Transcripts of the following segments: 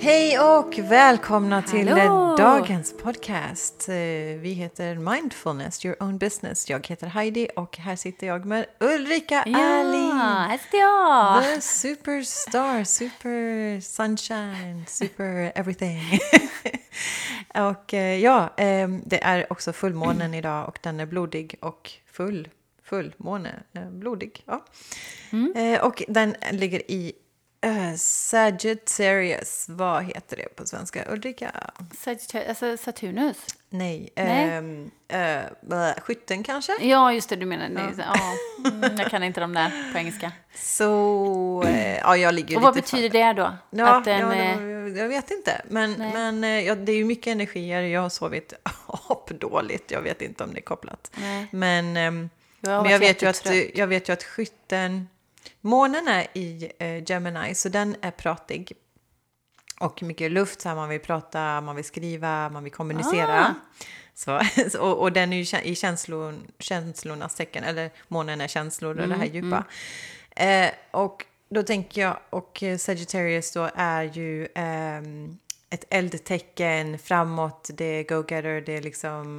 Hej och välkomna till Hallå! dagens podcast. Vi heter Mindfulness, Your Own Business. Jag heter Heidi och här sitter jag med Ulrika Alin. här sitter jag. The superstar, super sunshine, super everything. Och det är också fullmånen idag och den är blodig och fullmåne, blodig. Ja. Och den ligger i Sagittarius, vad heter det på svenska? Ulrika? Alltså Saturnus? Nej. Skytten kanske? Ja, just det, du menar det. Jag kan inte de där på engelska. Så, jag ligger och lite... vad betyder det då? Ja, att jag vet inte. Men det är ju mycket energier. Jag har sovit dåligt. Jag vet inte om det är kopplat. Nej. Men jag vet ju att skytten... Månen är i Gemini, så den är pratig. Och mycket luft, så här, man vill prata, man vill skriva, man vill kommunicera. Och den är ju i känslornas tecken, eller månen är känslor och det här djupa. Och då tänker jag, och Sagittarius då är ju ett eldtecken framåt, det är go-getter, det är liksom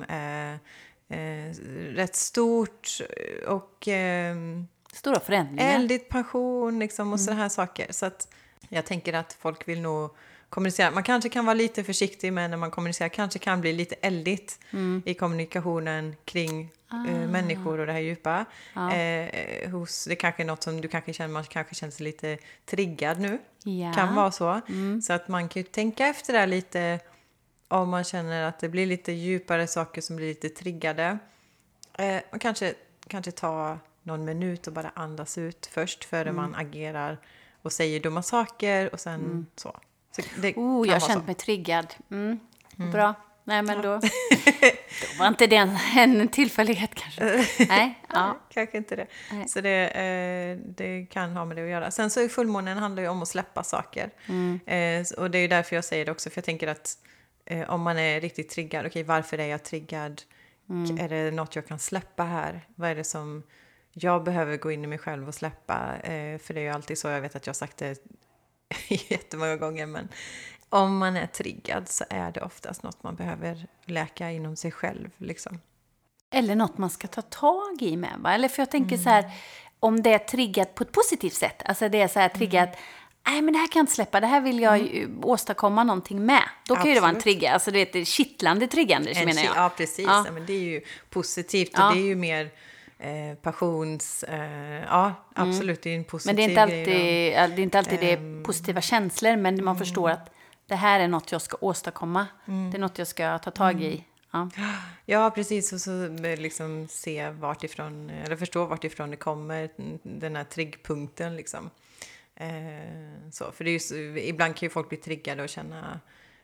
rätt stort och... stora förändringar. Eldigt, passion liksom, och sådana här saker. Så att jag tänker att folk vill nog kommunicera. Man kanske kan vara lite försiktig med när man kommunicerar. Kanske kan bli lite eldigt i kommunikationen kring människor och det här djupa. Det kanske är något som du kanske känner, man kanske känner sig lite triggad nu. Ja. Kan vara så. Så att man kan ju tänka efter det lite om man känner att det blir lite djupare saker som blir lite triggade. Och kanske ta någon minut och bara andas ut först före man agerar och säger dumma saker och sen så. Jag har känt mig triggad. Bra. Nej, men då var inte det en tillfällighet kanske. Nej, kanske inte det. Nej. Så det kan ha med det att göra. Sen så är fullmånen handlar ju om att släppa saker. Och det är ju därför jag säger det också. För jag tänker att om man är riktigt triggad, okej, varför är jag triggad? Är det något jag kan släppa här? Vad är det som jag behöver gå in i mig själv och släppa? För det är ju alltid så, jag vet att jag har sagt det jättemånga gånger, men om man är triggad så är det oftast något man behöver läka inom sig själv liksom. Eller något man ska ta tag i med, va? Eller för jag tänker så här, om det är triggat på ett positivt sätt, alltså det är så här triggat, nej men det här kan jag inte släppa, det här vill jag ju åstadkomma någonting med. Då kan ju det vara en trigga, alltså det är ett kittlande triggande, menar jag. Ja, precis. Ja. Men det är ju positivt och det är ju mer passions... absolut, det är en positiv men det är inte alltid det är positiva känslor, men man förstår att det här är något jag ska åstadkomma. Det är något jag ska ta tag i. Ja, precis. Och så liksom se vartifrån, eller förstå vartifrån det kommer, den här triggpunkten liksom. Så, för det är ju, ibland kan ju folk bli triggade och känna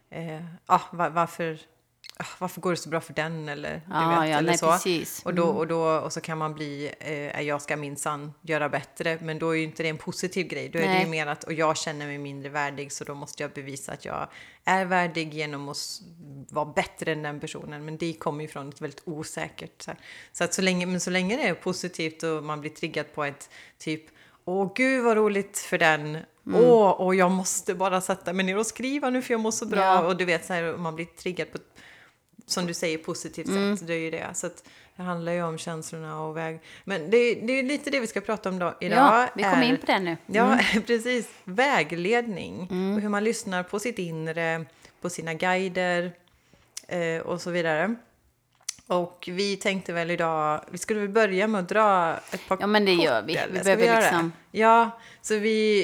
varför går det så bra för den eller eller så. Precis. Och så kan man bli jag ska minsann göra bättre, men då är ju inte det en positiv grej. Då är det ju mer att och jag känner mig mindre värdig, så då måste jag bevisa att jag är värdig genom att vara bättre än den personen, men det kommer ju från ett väldigt osäkert så att så länge det är positivt och man blir triggad på ett typ gud vad roligt för den. Och jag måste bara sätta mig ner och skriva nu för jag mår så bra. Och du vet så här, man blir triggad på ett, som du säger, positivt sätt. Det är ju det. Så att det handlar ju om känslorna och väg. Men det är lite det vi ska prata om då idag. Ja, vi kommer in på det nu. Ja, precis. Vägledning. Och hur man lyssnar på sitt inre, på sina guider och så vidare. Och vi tänkte väl idag, vi skulle väl börja med att dra ett par. Ja, men det gör vi. Vi behöver liksom. Ja, så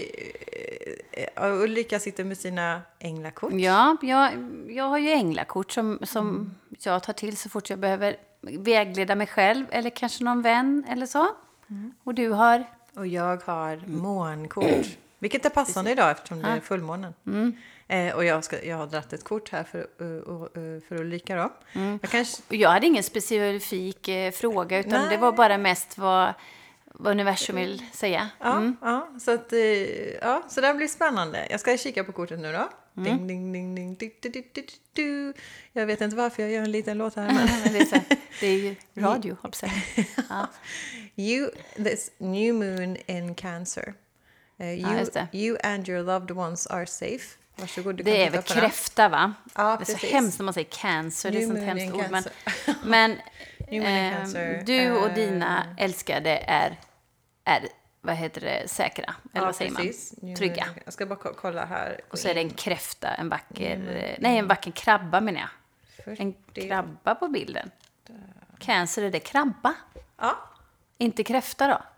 Ulrika sitter med sina änglakort. Ja, jag har ju änglakort som jag tar till så fort jag behöver vägleda mig själv eller kanske någon vän eller så. Och du har? Och jag har månkort. Vilket är passande idag eftersom det är fullmånen. Och jag har dratt ett kort här för Ulrika då. Jag hade ingen specifik fråga, utan det var bara mest vad universum vill säga. Så det blir spännande. Jag ska kika på kortet nu då. Ding, ding, ding, ding, du. Jag vet inte varför jag gör en liten låt här. Men det är ju radio, hoppas jag. This new moon in Cancer. You and your loved ones are safe. Varsågod, du Det kan är titta väl på den. kräfta, va? Ja, det är precis. så hemskt när man säger cancer. Det är New sånt moon hemskt in ord. Men, Cancer. men Cancer. du och dina älskade är vad heter det, säkra? Eller vad säger precis. man? Trygga. Jag ska bara kolla här. Och så är det en kräfta, en vacker krabba menar jag. En krabba på bilden. Cancer, är det krabba? Ja. Inte kräfta då?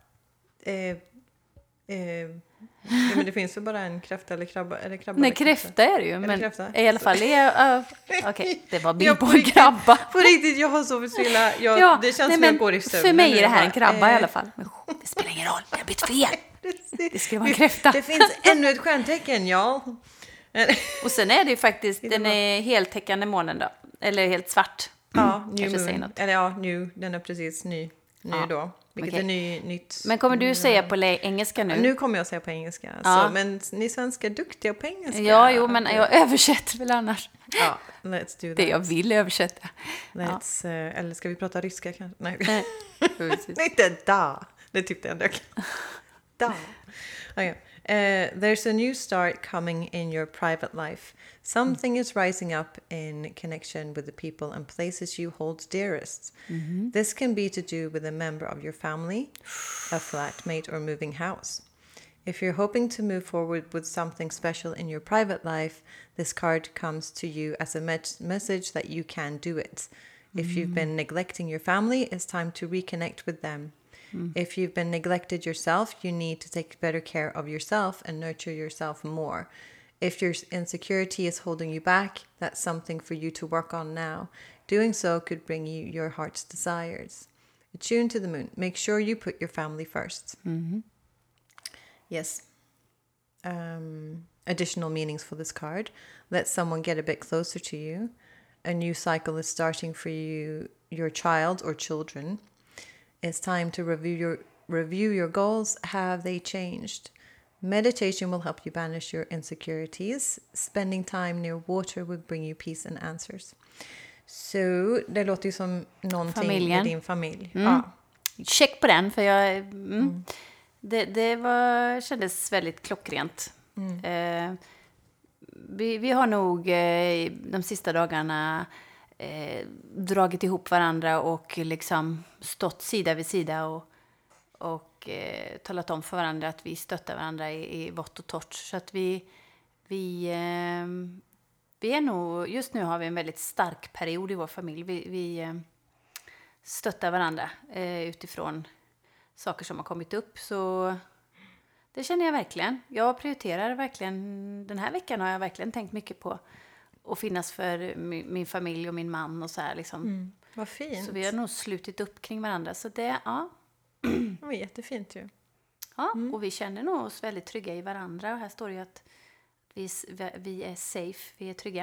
Ja, men det finns ju bara en kräfta eller krabba. Är det krabba? Nej, kräfta är det ju. Är det Men kräfta? i alla fall, okej, det var bild Jag på en krabba. På riktigt, jag har så svilla. Det känns som jag går i sömnen. För mig är det här en krabba i alla fall. Men det spelar ingen roll, det har blivit fel. Det skulle vara en kräfta. Det finns ännu ett stjärntecken, ja. Och sen är det ju faktiskt, den är heltäckande månen då. Eller helt svart. Ja, new säger moon. något. Eller ja, den är precis ny då. Vilket okej. är nytt. Men kommer du säga på engelska nu? Nu kommer jag säga på engelska. Ja. Så, men ni svenskar är duktiga på engelska. Ja, jo, men jag översätter väl annars. Ja, let's do that. Det jag vill översätta. Eller ska vi prata ryska kanske? Nej. Precis. Inte da. Det tyckte jag ändå. Da. Okay. There's a new start coming in your private life. Something is rising up in connection with the people and places you hold dearest. This can be to do with a member of your family, a flatmate, or moving house. If you're hoping to move forward with something special in your private life, this card comes to you as a message that you can do it. If you've been neglecting your family, it's time to reconnect with them. If you've been neglected yourself, you need to take better care of yourself and nurture yourself more. If your insecurity is holding you back, that's something for you to work on now. Doing so could bring you your heart's desires. Attune to the moon. Make sure you put your family first. Yes. Additional meanings for this card. Let someone get a bit closer to you. A new cycle is starting for you, your child or children. It's time to review your goals. Have they changed? Meditation will help you banish your insecurities. Spending time near water will bring you peace and answers. Så det låter ju som någonting med din familj. Ja. Check på den, för det kändes väldigt klockrent. Vi har nog de sista dagarna dragit ihop varandra och liksom stått sida vid sida och talat om för varandra att vi stöttar varandra i vått och torrt. Så att vi är nog, just nu har vi en väldigt stark period i vår familj. Vi stöttar varandra utifrån saker som har kommit upp. Så det känner jag verkligen. Jag prioriterar verkligen, den här veckan har jag verkligen tänkt mycket på att finnas för min familj och min man och så här liksom. Vad fint. Så vi har nog slutit upp kring varandra. Så det, ja. Det var jättefint ju. Ja, och vi känner nog oss väldigt trygga i varandra. Och här står det ju att vi är safe, vi är trygga.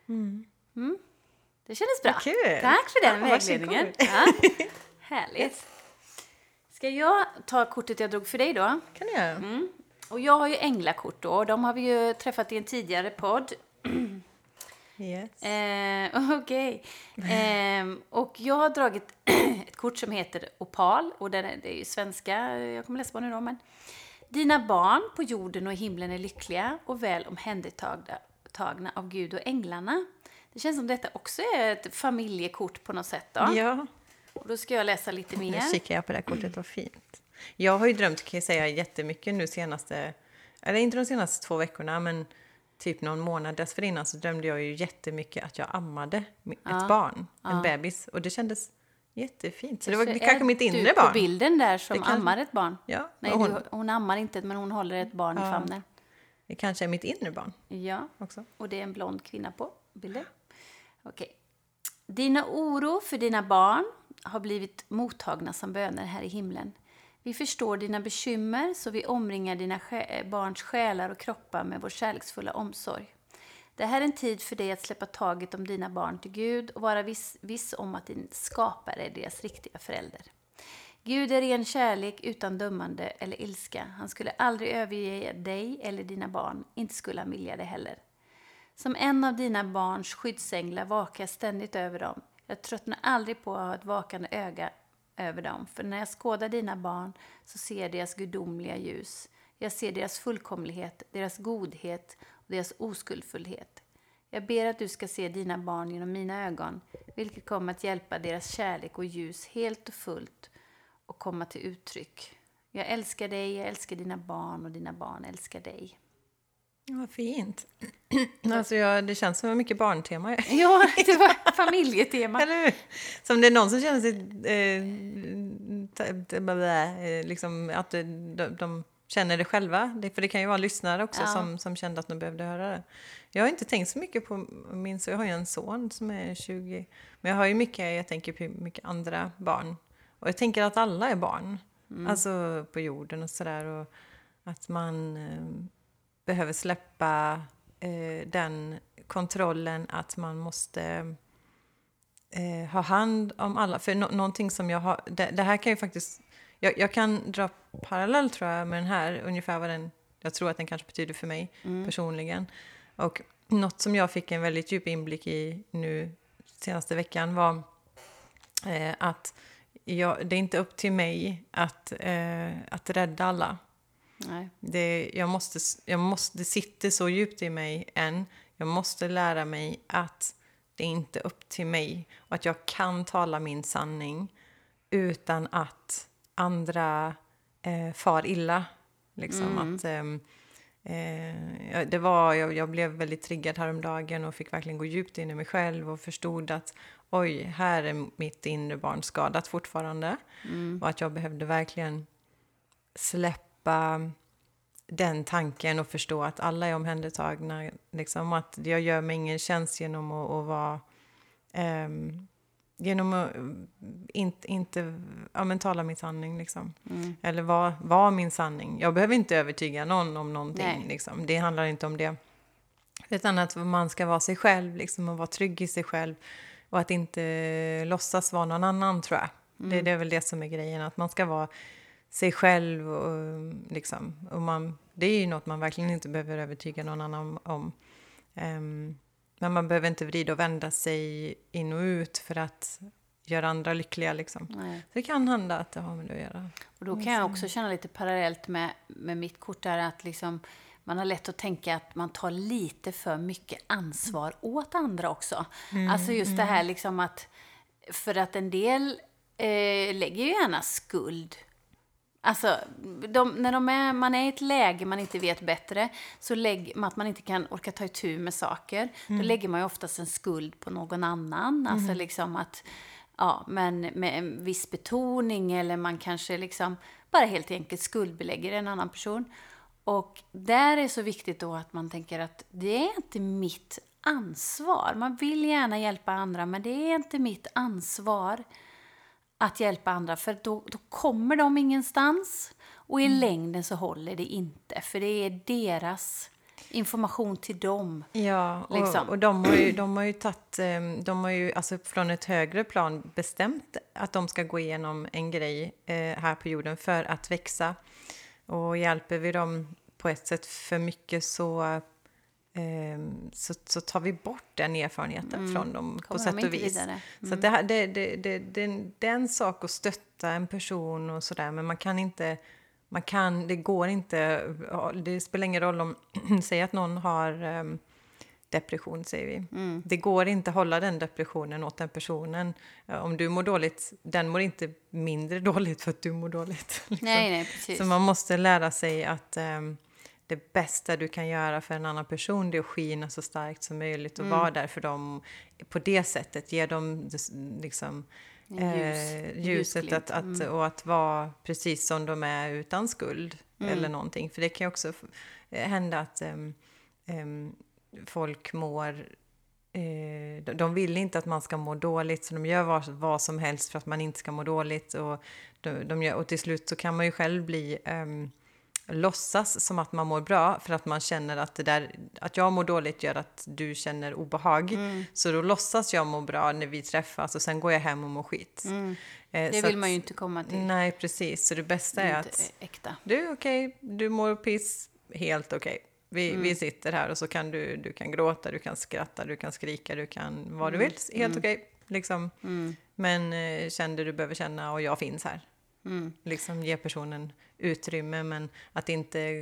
Det kändes bra. Kul. Tack för den vägledningen. Ja, härligt. Ska jag ta kortet jag drog för dig då? Kan du göra? Och jag har ju änglakort då. De har vi ju träffat i en tidigare podd. Yes. Okej. Och jag har dragit ett kort som heter Opal. Och det är ju svenska. Jag kommer läsa på nu då. Men dina barn på jorden och i himlen är lyckliga och väl omhändertagna av Gud och änglarna. Det känns som detta också är ett familjekort på något sätt då. Ja. Och då ska jag läsa lite mer. Nu kikar jag på det här kortet, vad fint. Jag har ju drömt, kan jag säga, jättemycket nu eller inte de senaste 2 veckorna, men typ någon månad dessförinnan så drömde jag ju jättemycket att jag ammade ett barn, en bebis. Och det kändes jättefint. Så det var kanske mitt inre barn. På bilden där som ammar ett barn? Ja. Nej, hon ammar inte, men hon håller ett barn i famnen. Det kanske är mitt inre barn. Ja, också. Och det är en blond kvinna på bilden. Okej. Dina oro för dina barn har blivit mottagna som böner här i himlen. Vi förstår dina bekymmer, så vi omringar dina barns själar och kroppar med vår kärleksfulla omsorg. Det här är en tid för dig att släppa taget om dina barn till Gud och vara viss om att din skapare är deras riktiga förälder. Gud är ren kärlek utan dömande eller ilska. Han skulle aldrig överge dig eller dina barn, inte skulle han vilja det heller. Som en av dina barns skyddsänglar vakar jag ständigt över dem. Jag tröttnar aldrig på att ha ett vakande öga över dem. För när jag skådar dina barn så ser jag deras gudomliga ljus. Jag ser deras fullkomlighet, deras godhet och deras oskuldfullhet. Jag ber att du ska se dina barn genom mina ögon, vilket kommer att hjälpa deras kärlek och ljus helt och fullt och komma till uttryck. Jag älskar dig, jag älskar dina barn och dina barn älskar dig. Vad fint. Alltså det känns som mycket barntema. Ja, det var familjetema. Eller hur? Som det är någon som känner sig liksom att de känner det själva. För det kan ju vara lyssnare också som kände att de behövde höra det. Jag har inte tänkt så mycket på min son. Jag har ju en son som är 20. Men jag tänker på mycket andra barn. Och jag tänker att alla är barn. Alltså på jorden och sådär. Och att man behöver släppa den kontrollen att man måste ha hand om alla. För någonting som jag har... Det här kan ju faktiskt... Jag kan dra parallell tror jag med den här. Ungefär vad den... Jag tror att den kanske betyder för mig personligen. Och något som jag fick en väldigt djup inblick i nu senaste veckan var att det är inte upp till mig att rädda alla. Nej. Det sitter så djupt i mig än. Jag måste lära mig att det är inte upp till mig. Och att jag kan tala min sanning utan att andra far illa. Liksom jag blev väldigt triggad häromdagen och fick verkligen gå djupt in i mig själv och förstod att oj, här är mitt inre barn skadat fortfarande. Och att jag behövde verkligen släppa den tanken och förstå att alla är omhändertagna. Liksom, att jag gör mig ingen tjänst genom att vara... genom att inte tala min sanning. Liksom. Eller vara min sanning. Jag behöver inte övertyga någon om någonting. Liksom. Det handlar inte om det. Utan att man ska vara sig själv. Liksom, och vara trygg i sig själv. Och att inte låtsas vara någon annan, tror jag. Det är väl det som är grejen. Att man ska vara sig själv. Och, liksom, det är ju något man verkligen inte behöver övertyga någon annan om. Men man behöver inte vrida och vända sig in och ut för att göra andra lyckliga. Liksom. Så det kan hända att det har med det att göra. Och då kan jag också känna lite parallellt med mitt kort där att liksom, man har lätt att tänka att man tar lite för mycket ansvar åt andra också. Alltså just det här liksom att för att en del lägger ju gärna skuld. Alltså, när man är i ett läge man inte vet bättre, så att man inte kan orka ta itu med saker, då lägger man ju oftast en skuld på någon annan. Alltså liksom att, men med en viss betoning, eller man kanske liksom bara helt enkelt skuldbelägger en annan person. Och där är så viktigt då att man tänker att det är inte mitt ansvar. Man vill gärna hjälpa andra, men det är inte mitt ansvar att hjälpa andra, för då kommer de ingenstans. Och i längden så håller det inte, för det är deras information till dem. Ja, liksom. Och de har ju alltså från ett högre plan bestämt att de ska gå igenom en grej här på jorden för att växa. Och hjälper vi dem på ett sätt för mycket så tar vi bort den erfarenheten från dem på sätt och vis. Så det är en sak att stötta en person och sådär, men det går inte, det spelar ingen roll om säg att någon har depression, säger vi. Det går inte att hålla den depressionen åt den personen. Om du mår dåligt, den mår inte mindre dåligt för att du mår dåligt. Liksom. Nej, precis. Så man måste lära sig att det bästa du kan göra för en annan person, det är att skina så starkt som möjligt och vara där för dem på det sättet. Ge dem liksom, ljuset och att vara precis som de är utan skuld eller någonting. För det kan ju också hända att folk mår... de vill inte att man ska må dåligt, så de gör vad som helst för att man inte ska må dåligt. Och till slut så kan man ju själv bli... låtsas som att man mår bra för att man känner att jag mår dåligt gör att du känner obehag. Så då låtsas jag må bra när vi träffas och sen går jag hem och mår skit. Det vill man ju inte komma till. Nej, precis. Så det bästa är att äkta. Du mår piss, helt okej. Vi sitter här och så kan du kan gråta, du kan skratta, du kan skrika, du kan vad du vill. Helt okej. Liksom. Men känner du behöver känna och jag finns här. Liksom ge personen utrymme, men att inte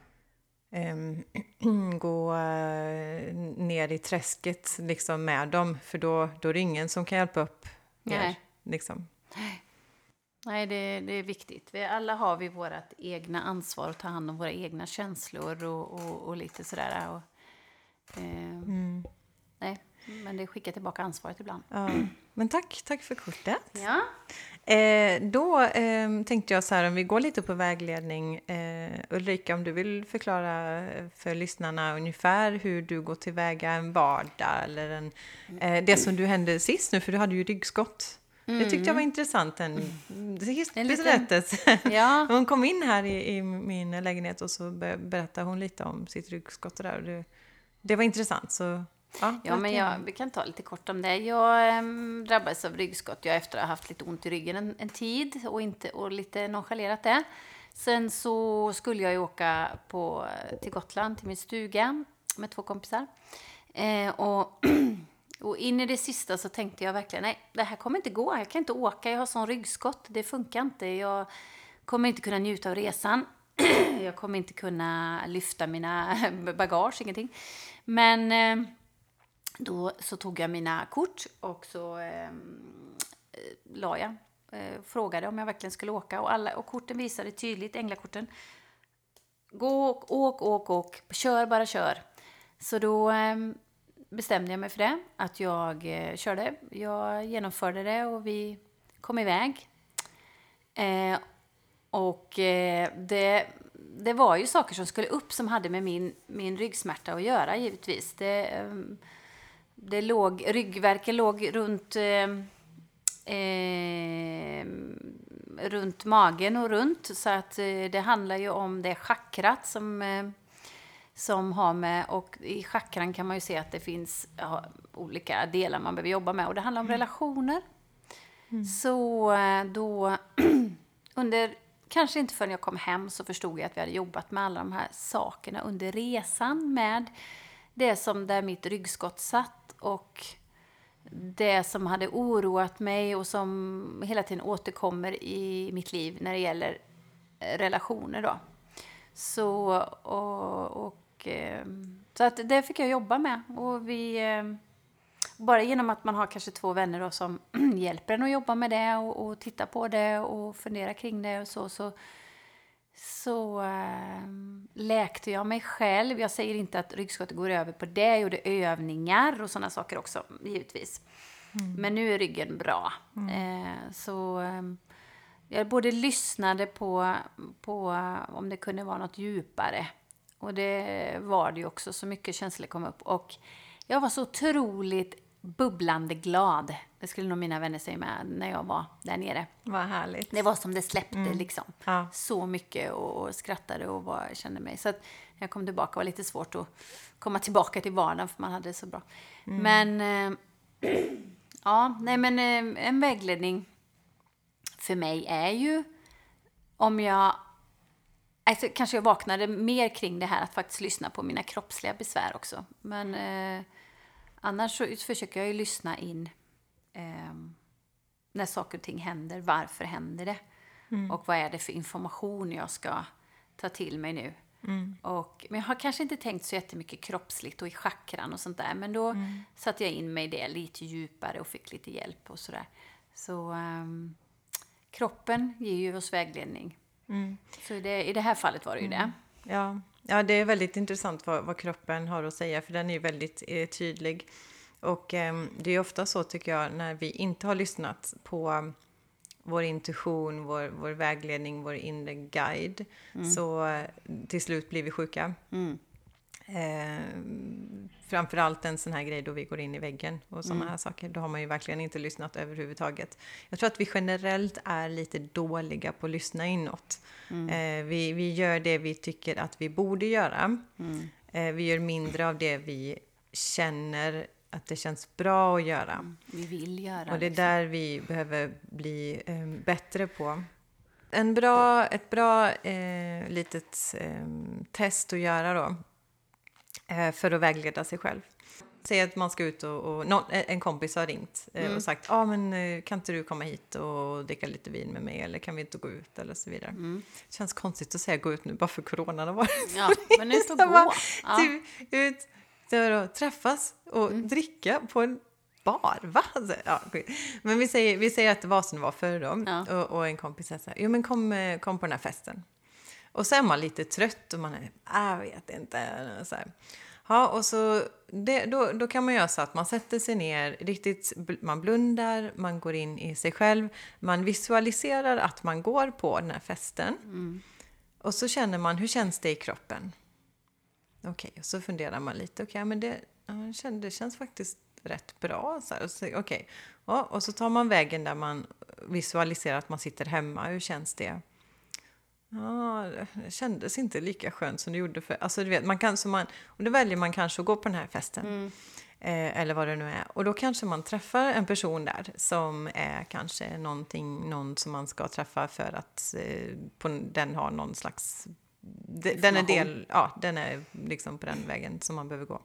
gå ner i träsket liksom med dem, för då är det ingen som kan hjälpa upp er. Liksom. Nej, det är viktigt. Alla har vi vårt egna ansvar att ta hand om våra egna känslor och lite sådär. Och, nej, men det skickar tillbaka ansvaret ibland. Ja. Men tack för kortet. Ja. Då tänkte jag så här, om vi går lite på vägledning. Ulrika, om du vill förklara för lyssnarna ungefär hur du går tillväga en vardag, eller det som du hände sist nu, för du hade ju ryggskott. Det tyckte jag var intressant, en berättelse. Ja. Hon kom in här i min lägenhet och så berättade hon lite om sitt ryggskott och där. Och det var intressant, så... Ja, men vi kan ta lite kort om det. Jag drabbades av ryggskott. Jag efter att ha haft lite ont i ryggen en tid och lite nonchalerat det. Sen så skulle jag ju åka till Gotland, till min stuga med 2 kompisar. Och in i det sista så tänkte jag verkligen, nej, det här kommer inte gå. Jag kan inte åka, jag har sån ryggskott. Det funkar inte. Jag kommer inte kunna njuta av resan. Jag kommer inte kunna lyfta mina bagage, ingenting. Men... Då så tog jag mina kort och så frågade om jag verkligen skulle åka. Och korten visade tydligt, änglakorten. Åk, kör, bara kör. Så då bestämde jag mig för det, att jag körde. Jag genomförde det och vi kom iväg. Det var ju saker som skulle upp som hade med min ryggsmärta att göra, givetvis. Ryggvärken låg runt magen och runt, så att det handlar ju om det chakrat som har med, och i chakran kan man ju se att det finns olika delar man behöver jobba med, och det handlar om relationer. Så då kanske inte förrän jag kom hem så förstod jag att vi hade jobbat med alla de här sakerna under resan, med det som där mitt ryggskott satt och det som hade oroat mig och som hela tiden återkommer i mitt liv när det gäller relationer då. Så att det fick jag jobba med, och bara genom att man har kanske 2 vänner då som hjälper en att jobba med det och titta på det och fundera kring det och så läkte jag mig själv. Jag säger inte att ryggskottet går över på det. Jag gjorde övningar och sådana saker också, givetvis. Men nu är ryggen bra. Jag både lyssnade på om det kunde vara något djupare. Och det var det ju också. Så mycket känslor kom upp. Och jag var så otroligt bubblande glad. Det skulle nog mina vänner säga med när jag var där nere. Vad härligt. Det var som det släppte liksom. Ja. Så mycket och skrattade och kände mig. Så att när jag kom tillbaka var det lite svårt att komma tillbaka till vardagen för man hade det så bra. Men en vägledning för mig är ju kanske jag vaknade mer kring det här att faktiskt lyssna på mina kroppsliga besvär också. Men annars så försöker jag ju lyssna in när saker och ting händer. Varför händer det? Och vad är det för information jag ska ta till mig nu? Men jag har kanske inte tänkt så jättemycket kroppsligt och i chakran och sånt där. Men då satte jag in mig i det lite djupare och fick lite hjälp och sådär. Så kroppen ger ju oss vägledning. Så i det här fallet var det ju det. Ja, det är väldigt intressant vad kroppen har att säga, för den är väldigt tydlig. Och det är ofta så, tycker jag, när vi inte har lyssnat på vår intuition, vår vägledning, vår inre guide, så till slut blir vi sjuka. Framförallt en sån här grej då vi går in i väggen och såna här saker, då har man ju verkligen inte lyssnat överhuvudtaget. Jag tror att vi generellt är lite dåliga på att lyssna inåt. Vi gör det vi tycker att vi borde göra. Vi gör mindre av det vi känner att det känns bra att göra. Vi vill göra. Och det är där vi behöver bli bättre på. Ett bra litet test att göra då, för att vägleda sig själv. säg att man ska ut och en kompis har ringt och sagt, men kan inte du komma hit och dricka lite vin med mig, eller kan vi inte gå ut, eller så vidare. Det känns konstigt att säga gå ut nu bara för coronan har varit. Ja, men ut och gå. Typ, ut och träffas och dricka på en bar, va? Ja, men vi säger att det var som det var förr då. Ja. Och en kompis säger så här, jo men kom på den här festen. Och så är man lite trött och man är, jag vet inte, så här. Ja, och så då kan man göra så att man sätter sig ner riktigt, man blundar, man går in i sig själv, man visualiserar att man går på den här festen. Och så känner man, hur känns det i kroppen? Okej, och så funderar man lite, men det känns faktiskt rätt bra. Okej. Ja, och så tar man vägen där man visualiserar att man sitter hemma, hur känns det? Ja, det kändes inte lika skönt som det gjorde för... Alltså du vet, och då väljer man kanske att gå på den här festen. Eller vad det nu är. Och då kanske man träffar en person där som är kanske någon som man ska träffa för att den har någon slags... Den är liksom på den vägen som man behöver gå.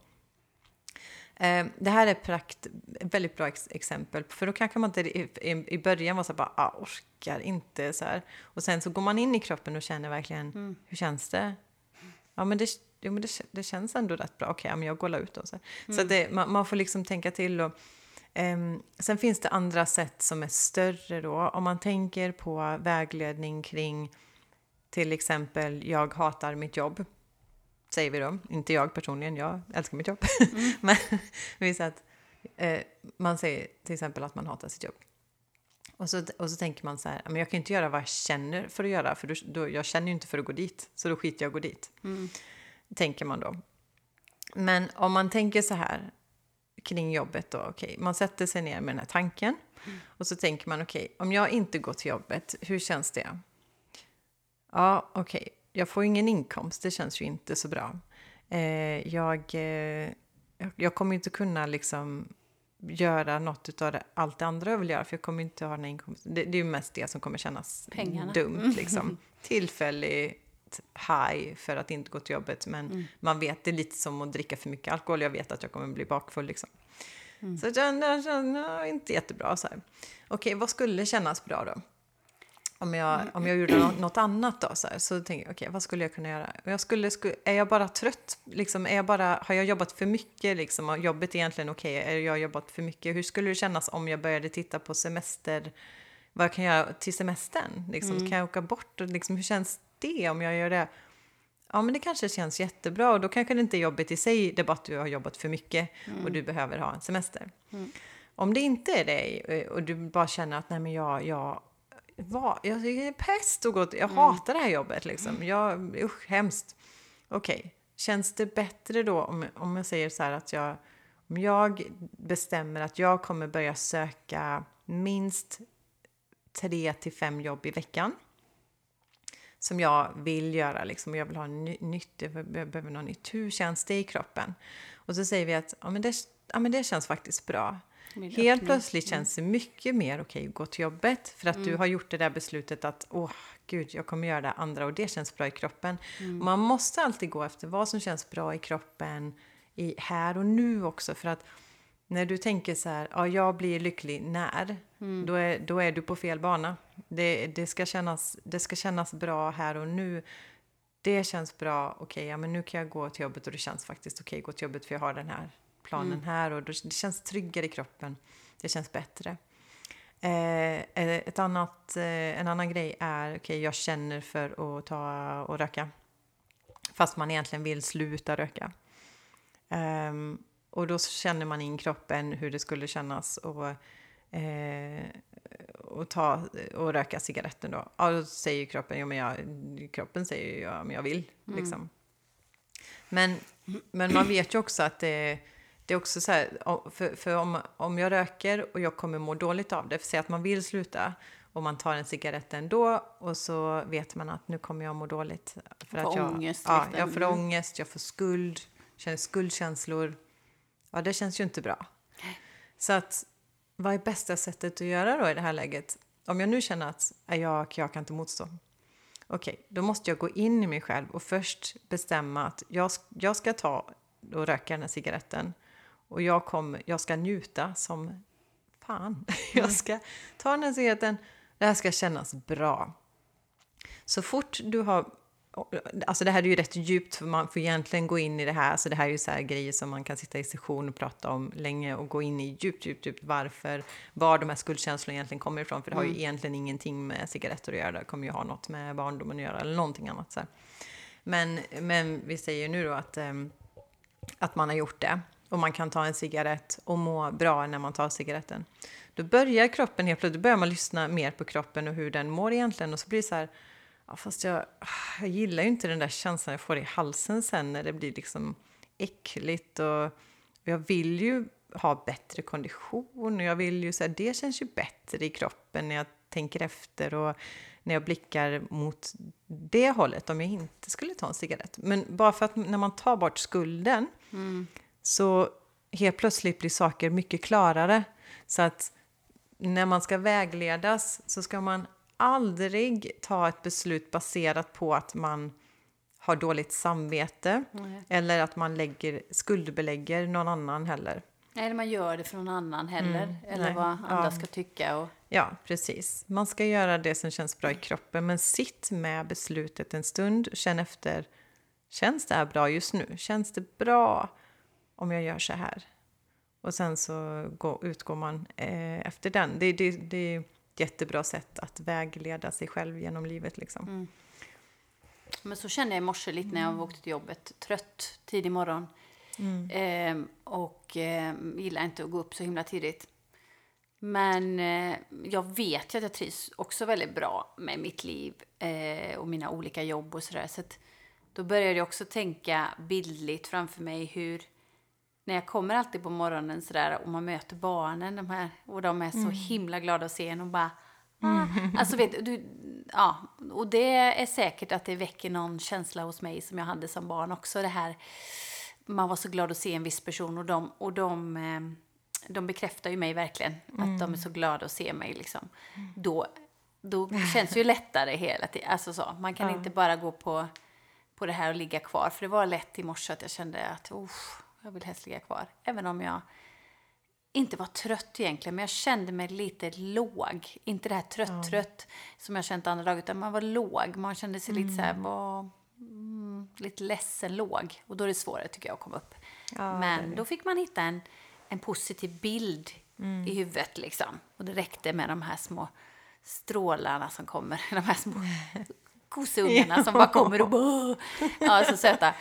Det här är ett väldigt bra exempel, för då kanske man inte i början var så bara orkar inte så här, och sen så går man in i kroppen och känner verkligen hur känns det? Ja, men det känns ändå rätt bra. Okej, men jag går ut då så. Så man får liksom tänka till och sen finns det andra sätt som är större då, om man tänker på vägledning kring till exempel jag hatar mitt jobb. Säger vi då. Inte jag personligen, jag älskar mitt jobb. Men vi säger att man säger till exempel att man hatar sitt jobb. Och så tänker man så här, men jag kan inte göra vad jag känner för att göra, för jag känner ju inte för att gå dit, så då skiter jag att gå dit. Tänker man då. Men om man tänker så här kring jobbet då, man sätter sig ner med den här tanken och så tänker man, om jag inte går till jobbet, hur känns det? Ja, jag får ingen inkomst, det känns ju inte så bra. Jag kommer inte kunna liksom göra något av allt det andra jag vill göra, för jag kommer inte ha någon inkomst. Det är ju mest det som kommer kännas dumt. Liksom. Tillfälligt high för att inte gå till jobbet, men man vet, det är lite som att dricka för mycket alkohol. Jag vet att jag kommer bli bakfull. Liksom. Så det är inte jättebra. Så här. Vad skulle kännas bra då? Om jag gjorde något annat då, så tänker jag, vad skulle jag kunna göra? Är jag bara trött? Liksom, har jag jobbat för mycket? Liksom, och jobbet är egentligen är jag jobbat för mycket? Hur skulle det kännas om jag började titta på semester? Vad kan jag göra till semestern? Liksom, kan jag åka bort? Och, liksom, hur känns det om jag gör det? Ja, men det kanske känns jättebra. Och då kanske det inte är jobbet i sig, det är bara att du har jobbat för mycket och du behöver ha en semester. Om det inte är det och du bara känner att nej, men jag är pest och gott. Jag hatar det här jobbet liksom. Hemskt. Känns det bättre då om jag säger så här att om jag bestämmer att jag kommer börja söka minst 3-5 jobb i veckan som jag vill göra liksom, och jag vill ha nytt, jag behöver något nytt. Hur känns det i kroppen? Och så säger vi att men det känns faktiskt bra. Helt plötsligt känns det mycket mer okej att gå till jobbet, för att du har gjort det där beslutet att jag kommer göra det andra, och det känns bra i kroppen. Man måste alltid gå efter vad som känns bra i kroppen i här och nu också, för att när du tänker så här, jag blir lycklig när, då är du på fel bana. Det ska kännas bra här och nu. Det känns bra, men nu kan jag gå till jobbet och det känns faktiskt okej att gå till jobbet, för jag har den här planen här, och det känns tryggare i kroppen. Det känns bättre. En annan grej är, jag känner för att ta och röka. Fast man egentligen vill sluta röka. Och då känner man in kroppen hur det skulle kännas och ta och röka cigaretten då. Ja, då säger kroppen, kroppen säger ju, men jag vill liksom. Men man vet ju också att det är också så här, för om jag röker och jag kommer må dåligt av det, för att säga att man vill sluta och man tar en cigarett ändå, och så vet man att nu kommer jag må dåligt för att jag får ångest, jag får känner skuldkänslor. Ja, det känns ju inte bra. Så att vad är bästa sättet att göra då i det här läget? Om jag nu känner att jag kan inte motstå. Då måste jag gå in i mig själv och först bestämma att jag ska ta och röka den här cigaretten. Och jag ska njuta som fan. Jag ska ta den här cigaretten. Det här ska kännas bra. Så fort du har... Alltså det här är ju rätt djupt, för man får egentligen gå in i det här. Alltså det här är ju så här grejer som man kan sitta i session och prata om länge och gå in i djupt var de här skuldkänslorna egentligen kommer ifrån. För det har ju egentligen ingenting med cigaretter att göra. Det kommer ju ha något med barndomen att göra eller någonting annat. Så här. Men vi säger nu då att man har gjort det. Och man kan ta en cigarett och må bra när man tar cigaretten. Då börjar kroppen helt plötsligt, börjar man lyssna mer på kroppen och hur den mår egentligen. Och så blir det så här, ja, fast jag gillar ju inte den där känslan jag får i halsen sen när det blir liksom äckligt. Och jag vill ju ha bättre kondition. Och jag vill ju så här, det känns ju bättre i kroppen när jag tänker efter och när jag blickar mot det hållet om jag inte skulle ta en cigarett. Men bara för att när man tar bort skulden så helt plötsligt blir saker mycket klarare. Så att när man ska vägledas så ska man aldrig ta ett beslut baserat på att man har dåligt samvete. Eller att man skuldbelägger någon annan heller. Eller man gör det för någon annan heller. Eller vad andra ska tycka. Ja, precis. Man ska göra det som känns bra i kroppen. Men sitt med beslutet en stund. Känn efter. Känns det här bra just nu? Känns det bra om jag gör så här? Och sen så utgår man efter den. Det är ett jättebra sätt att vägleda sig själv genom livet. Liksom. Men så kände jag i morse lite när jag åkte till jobbet. Trött, tidig morgon. Och gillar inte att gå upp så himla tidigt. Men jag vet ju att jag trivs också väldigt bra med mitt liv och mina olika jobb och sådär. Så att då började jag också tänka bildligt framför mig hur, när jag kommer alltid på morgonen sådär och man möter barnen och de är så himla glada att se en och bara alltså vet du, ja, och det är säkert att det väcker någon känsla hos mig som jag hade som barn också, det här man var så glad att se en viss person och de bekräftar ju mig verkligen att de är så glada att se mig liksom. Då känns det ju lättare hela tiden, alltså så, man kan inte bara gå på det här och ligga kvar, för det var lätt i morse att jag kände att jag vill helst ligga kvar, även om jag inte var trött egentligen, men jag kände mig lite låg. Inte det här trött som jag känt andra dagar, utan man var låg. Man kände sig lite så här, lite ledsen låg. Och då är det svårare tycker jag att komma upp. Ja, men då fick man hitta en positiv bild i huvudet liksom. Och det räckte med de här små strålarna som kommer. De här små kosungarna som bara kommer och ja, så söta.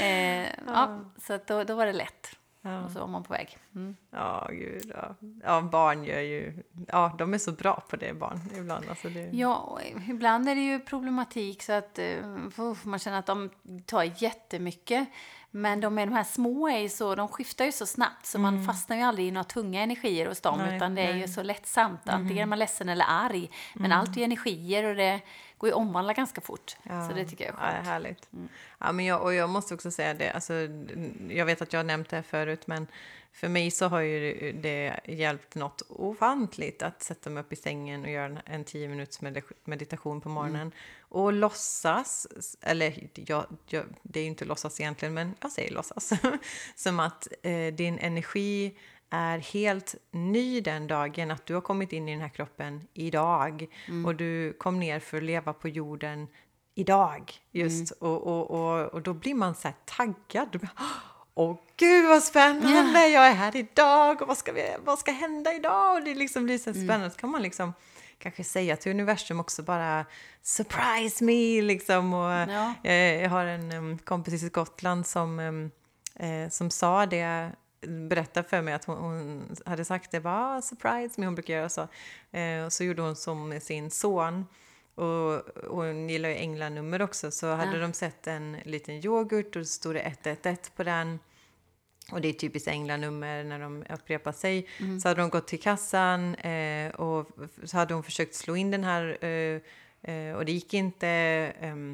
Så att då var det lätt. Och så var man på väg. Ja, gud. Ja, barn gör ju... Ja, de är så bra på det, barn. Ibland. Alltså det... Ja, ibland är det ju problematik så att man känner att de tar jättemycket. Men de här små de skiftar ju så snabbt så man fastnar ju aldrig i några tunga energier hos dem. Utan det är ju så lättsamt. Antingen är man ledsen eller arg. Men allt är energier och det går ju omvandla ganska fort. Ja, så det tycker jag är skönt. Ja, härligt. Ja, men jag måste också säga det. Alltså, jag vet att jag har nämnt det här förut, men för mig så har ju det hjälpt något ofantligt att sätta mig upp i sängen och göra en 10 minuters meditation på morgonen. Och låtsas, eller det är ju inte låtsas egentligen, men jag säger låtsas. Som att din energi är helt ny den dagen, att du har kommit in i den här kroppen idag och du kom ner för att leva på jorden idag just och då blir man så här taggad. Åh gud vad spännande, jag är här idag och vad ska hända idag, och det liksom blir så spännande. Så kan man liksom kanske säga till universum också bara surprise me liksom. Och jag har en kompis i Skottland som sa det, berättade för mig att hon hade sagt det, bara surprise me, hon brukar göra så. Och så gjorde hon som med sin son. Och hon gillar ju änglanummer också, så hade de sett en liten yoghurt och så stod det 111 på den. Och det är typiskt änglanummer när de upprepar sig. Så hade de gått till kassan och så hade hon försökt slå in den här och det gick inte.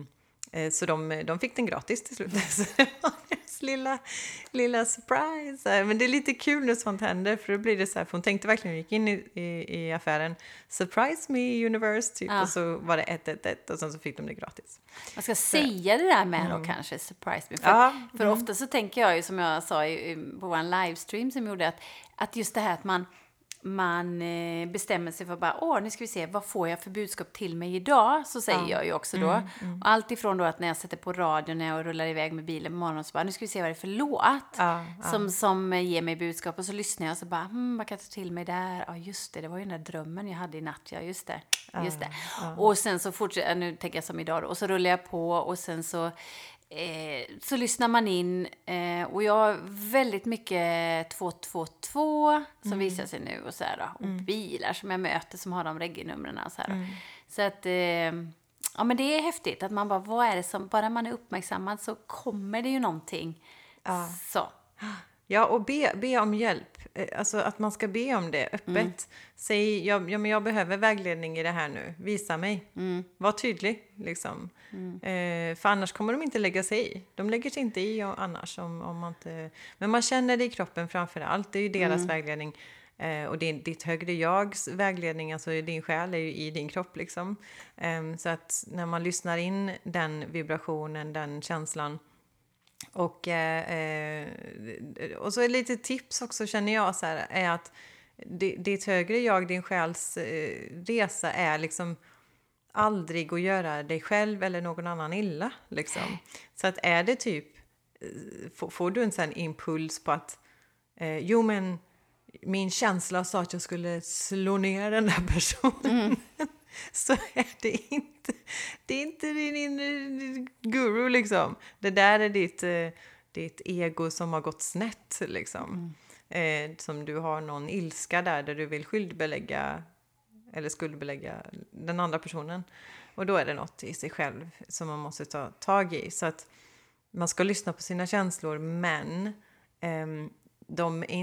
Så de fick den gratis till slut. Så det var deras lilla surprise. Men det är lite kul när sånt händer, för då blir det så här, för hon tänkte verkligen, gick in i affären, surprise me universe typ, och så var det 111 och sen så fick de det gratis. Man ska säga det där med då kanske, surprise me. För ofta så tänker jag ju, som jag sa på vår livestream som gjorde, att just det här att man bestämmer sig för bara, nu ska vi se, vad får jag för budskap till mig idag? Så säger jag ju också då. Och allt ifrån då att när jag sätter på radion, när jag rullar iväg med bilen på morgonen, så bara, nu ska vi se vad det är för låt som ger mig budskap. Och så lyssnar jag och så bara, vad kan jag ta till mig där? Ja, just det var ju den där drömmen jag hade i natt. Ja, just det. Och sen så fortsätter, nu tänker jag som idag då, och så rullar jag på och sen så lyssnar man in och jag har väldigt mycket 222 som visar sig nu och så här då, och bilar som jag möter som har de reginumren och så här. Så att ja, men det är häftigt att man bara, vad är det som, bara man är uppmärksammad så kommer det ju någonting. Så. Ja, och be om hjälp. Alltså att man ska be om det öppet. Säg, men jag behöver vägledning i det här nu. Visa mig. Var tydlig, liksom. För annars kommer de inte lägga sig i. De lägger sig inte i annars. Om man inte... Men man känner det i kroppen framför allt. Det är ju deras vägledning. Och det är ditt högre jags vägledning, alltså din själ är ju i din kropp liksom. Så att när man lyssnar in den vibrationen, den känslan. Och så är lite tips också, känner jag så här, är att ditt högre jag, din själs resa är liksom aldrig att göra dig själv eller någon annan illa liksom. Så att är det typ, får du en sån impuls på att men min känsla sa att jag skulle slå ner den där personen. Så är det är inte din inre guru liksom. Det där är ditt ego som har gått snett liksom. Som du har någon ilska där du vill skuldbelägga den andra personen. Och då är det något i sig själv som man måste ta tag i. Så att man ska lyssna på sina känslor, men de är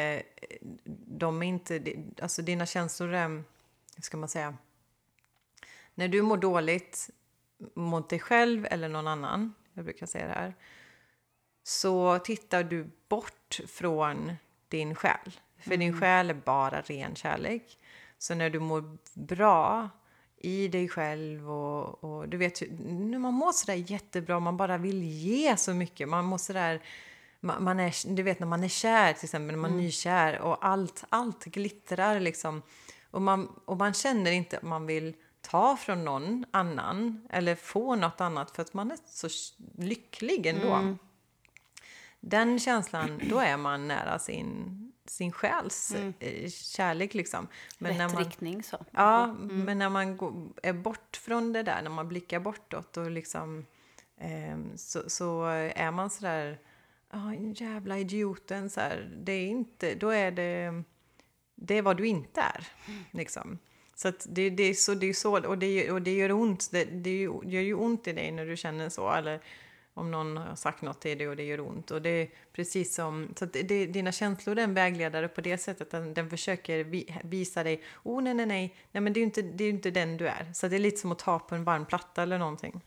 inte, alltså dina känslor är, hur ska man säga, när du mår dåligt mot dig själv eller någon annan, jag brukar säga det här, så tittar du bort från din själ. För din själ är bara ren kärlek. Så när du mår bra i dig själv och du vet, när man mår sådär jättebra, man bara vill ge så mycket, man mår sådär, man är, du vet när man är kär till exempel, när man är nykär och allt glittrar liksom, och man känner inte att man vill ta från någon annan eller få något annat för att man är så lycklig ändå. Den känslan, då är man nära sin själs kärlek liksom. Men rätt riktning så. Ja, men när man är bort från det där, när man blickar bortåt och liksom så är man sådär, jävla idioten så här, det är inte, då är det är vad du inte är liksom. Så att det är så och det gör ont, det gör ju ont i dig när du känner så, eller om någon har sagt något till dig och det gör ont. Och det är precis som, så att dina känslor är en vägledare på det sättet att den försöker visa dig, nej, men det är ju inte den du är. Så det är lite som att ta på en varm platta eller någonting.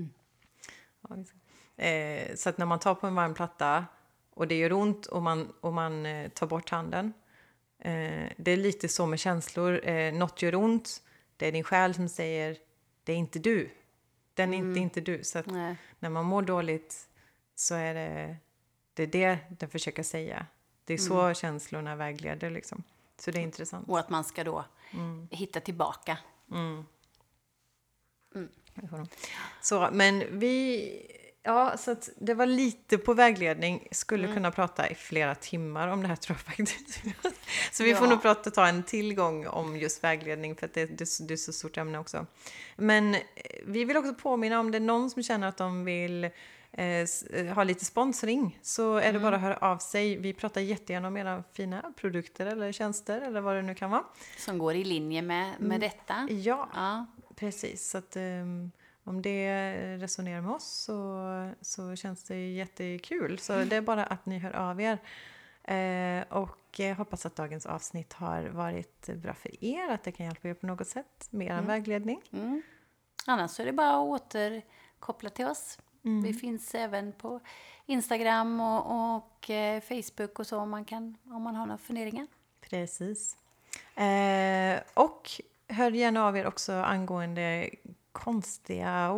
Så att när man tar på en varm platta och det gör ont och man tar bort handen, det är lite så med känslor. Något gör ont, det är din själ som säger, det är inte du. Den är inte du. Så att när man mår dåligt så är det den försöker säga. Det är så känslorna vägleder liksom. Så det är intressant. Och att man ska då hitta tillbaka. Så, men så att det var lite på vägledning. Skulle kunna prata i flera timmar om det här, tror jag faktiskt. Så vi får nog ta en tillgång om just vägledning, för att det är så stort ämne också. Men vi vill också påminna, om det är någon som känner att de vill ha lite sponsring, så är det bara att höra av sig. Vi pratar jättegärna om era fina produkter eller tjänster eller vad det nu kan vara. Som går i linje med detta. Ja, precis. Så att om det resonerar med oss så känns det jättekul. Så det är bara att ni hör av er. Och hoppas att dagens avsnitt har varit bra för er. Att det kan hjälpa er på något sätt med er vägledning. Annars är det bara att koppla till oss. Vi finns även på Instagram och Facebook och så om man har några funderingar. Precis. Och hör gärna av er också angående konstiga,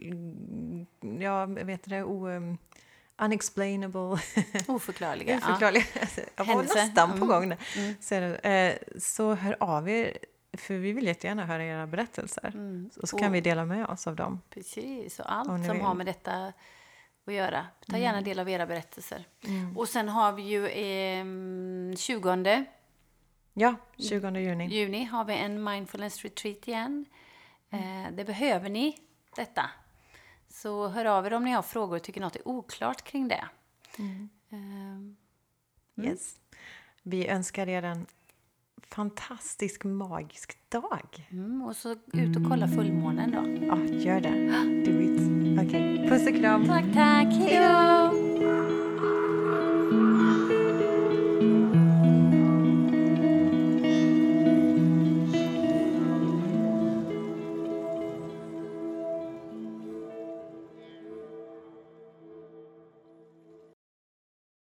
unexplainable. Oförklarliga. Jag var nästan på gång där. Så hör av er, för vi vill jättegärna höra era berättelser. Så kan vi dela med oss av dem. Precis, och allt som har med detta att göra. Ta gärna del av era berättelser. Och sen har vi ju 20 juni har vi en mindfulness retreat igen. Det behöver ni, detta. Så hör av er om ni har frågor och tycker något är oklart kring det. Yes. Vi önskar er en fantastisk, magisk dag. Och så ut och kolla fullmånen då. Ja, gör det. Do it. Okej. Puss och kram. Tack. Hej då!